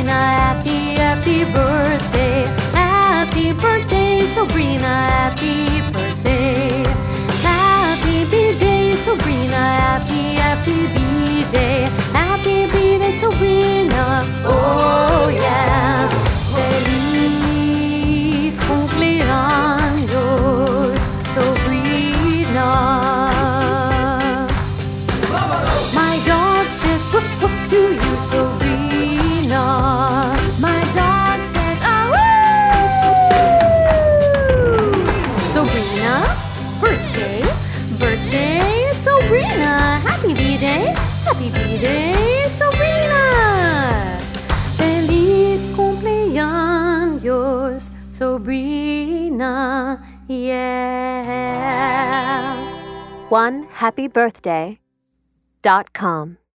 Happy, happy birthday. Happy birthday, Sabrina. Happy birthday. Happy B-Day, Sabrina. Happy, happy B-Day. Happy B-Day, Sabrina. Oh yeah. Feliz cumpleaños, Sabrina. My dog says woof woof to you, Sabrina. My dog says ah woo. Sabrina, birthday, birthday, Sabrina. Happy B-Day, happy B-Day, Sabrina. Feliz cumpleaños, Sabrina. Yeah. OneHappyBirthday.com